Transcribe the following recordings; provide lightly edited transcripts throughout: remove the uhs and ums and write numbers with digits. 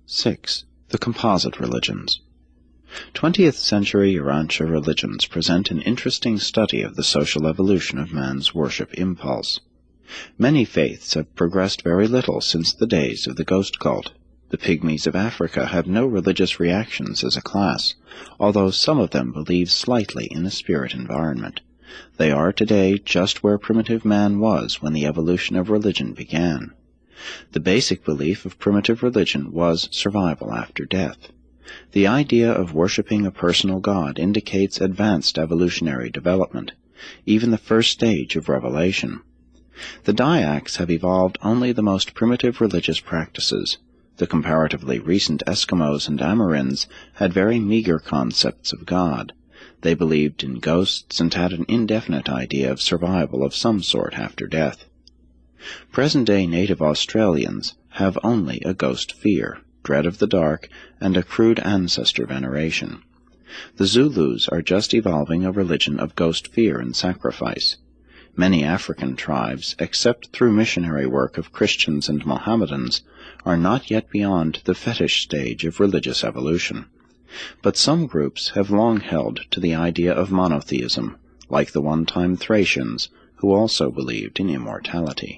6. The composite religions. 20th century Urantia religions present an interesting study of the social evolution of man's worship impulse. Many faiths have progressed very little since the days of the ghost cult. The Pygmies of Africa have no religious reactions as a class, although some of them believe slightly in a spirit environment. They are today just where primitive man was when the evolution of religion began. The basic belief of primitive religion was survival after death. The idea of worshipping a personal god indicates advanced evolutionary development, even the first stage of revelation. The Dyaks have evolved only the most primitive religious practices. The comparatively recent Eskimos and Amerins had very meager concepts of God. They believed in ghosts and had an indefinite idea of survival of some sort after death. Present-day native Australians have only a ghost fear, dread of the dark, and a crude ancestor veneration. The Zulus are just evolving a religion of ghost fear and sacrifice. Many African tribes, except through missionary work of Christians and Mohammedans, are not yet beyond the fetish stage of religious evolution. But some groups have long held to the idea of monotheism, like the one-time Thracians, who also believed in immortality.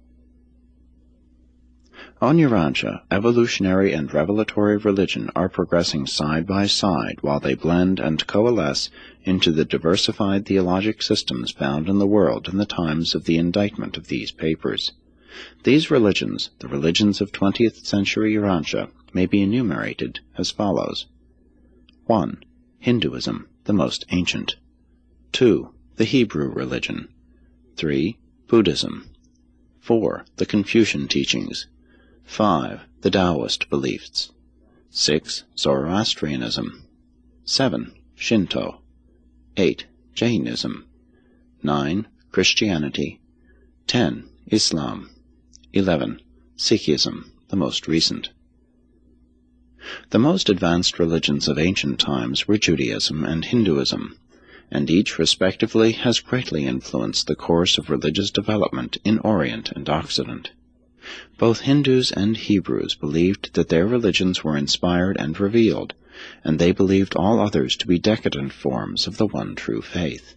On Urantia, evolutionary and revelatory religion are progressing side by side while they blend and coalesce into the diversified theologic systems found in the world in the times of the indictment of these papers. These religions, the religions of 20th century Urantia, may be enumerated as follows. 1. Hinduism, the most ancient. 2. The Hebrew religion. 3. Buddhism. 4. The Confucian teachings. 5. The Taoist beliefs. 6. Zoroastrianism. 7. Shinto. 8. Jainism. 9. Christianity. 10. Islam. 11. Sikhism, the most recent. The most advanced religions of ancient times were Judaism and Hinduism, and each respectively has greatly influenced the course of religious development in Orient and Occident. Both Hindus and Hebrews believed that their religions were inspired and revealed, and they believed all others to be decadent forms of the one true faith.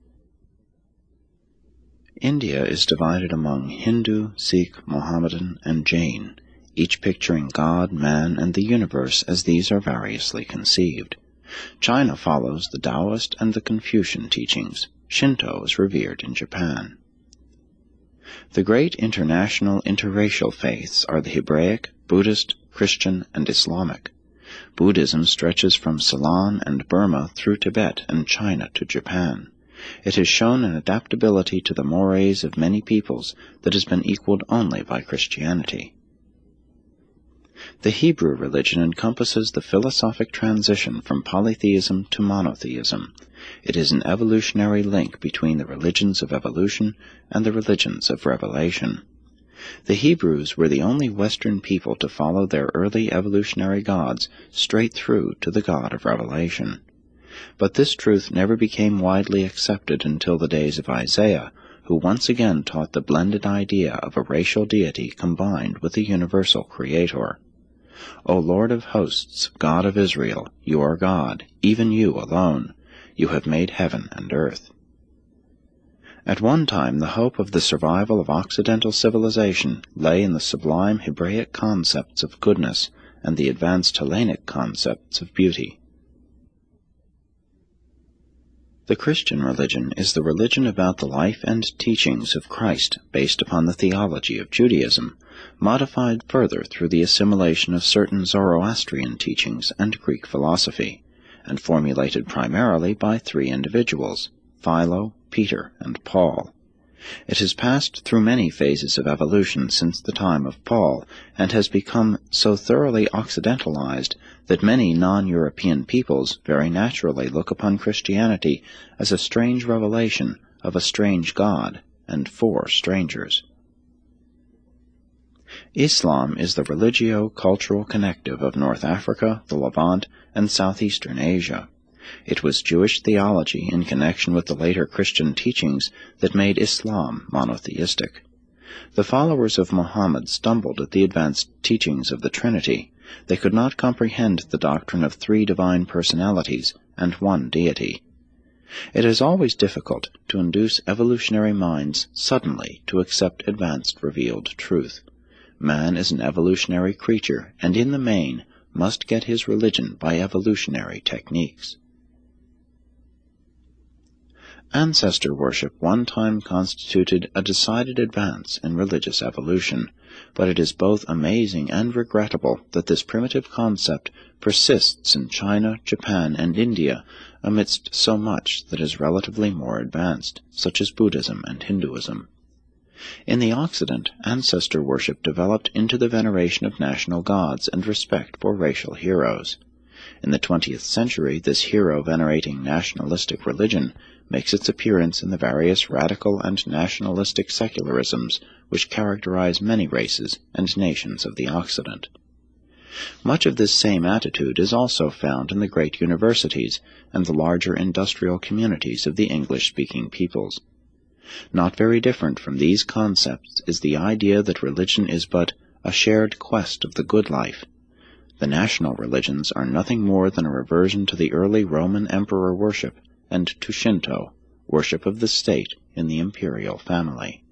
India is divided among Hindu, Sikh, Mohammedan, and Jain, each picturing God, man, and the universe as these are variously conceived. China follows the Taoist and the Confucian teachings. Shinto is revered in Japan. The great international interracial faiths are the Hebraic, Buddhist, Christian, and Islamic. Buddhism stretches from Ceylon and Burma through Tibet and China to Japan. It has shown an adaptability to the mores of many peoples that has been equaled only by Christianity. The Hebrew religion encompasses the philosophic transition from polytheism to monotheism. It is an evolutionary link between the religions of evolution and the religions of revelation. The Hebrews were the only Western people to follow their early evolutionary gods straight through to the God of revelation. But this truth never became widely accepted until the days of Isaiah, who once again taught the blended idea of a racial deity combined with a universal creator. O Lord of hosts, God of Israel, you are God, even you alone. You have made heaven and earth. At one time the hope of the survival of Occidental civilization lay in the sublime Hebraic concepts of goodness and the advanced Hellenic concepts of beauty. The Christian religion is the religion about the life and teachings of Christ based upon the theology of Judaism, modified further through the assimilation of certain Zoroastrian teachings and Greek philosophy, and formulated primarily by three individuals, Philo, Peter, and Paul. It has passed through many phases of evolution since the time of Paul, and has become so thoroughly Occidentalized that many non-European peoples very naturally look upon Christianity as a strange revelation of a strange God and for strangers. Islam is the religio-cultural connective of North Africa, the Levant, and southeastern Asia. It was Jewish theology in connection with the later Christian teachings that made Islam monotheistic. The followers of Muhammad stumbled at the advanced teachings of the Trinity. They could not comprehend the doctrine of 3 divine personalities and 1 deity. It is always difficult to induce evolutionary minds suddenly to accept advanced revealed truth. Man is an evolutionary creature, and in the main must get his religion by evolutionary techniques. Ancestor worship one time constituted a decided advance in religious evolution, but it is both amazing and regrettable that this primitive concept persists in China, Japan, and India amidst so much that is relatively more advanced, such as Buddhism and Hinduism. In the Occident, ancestor worship developed into the veneration of national gods and respect for racial heroes. In the 20th century, this hero-venerating nationalistic religion makes its appearance in the various radical and nationalistic secularisms which characterize many races and nations of the Occident. Much of this same attitude is also found in the great universities and the larger industrial communities of the English-speaking peoples. Not very different from these concepts is the idea that religion is but a shared quest of the good life. The national religions are nothing more than a reversion to the early Roman emperor worship and to Shinto, worship of the state in the imperial family.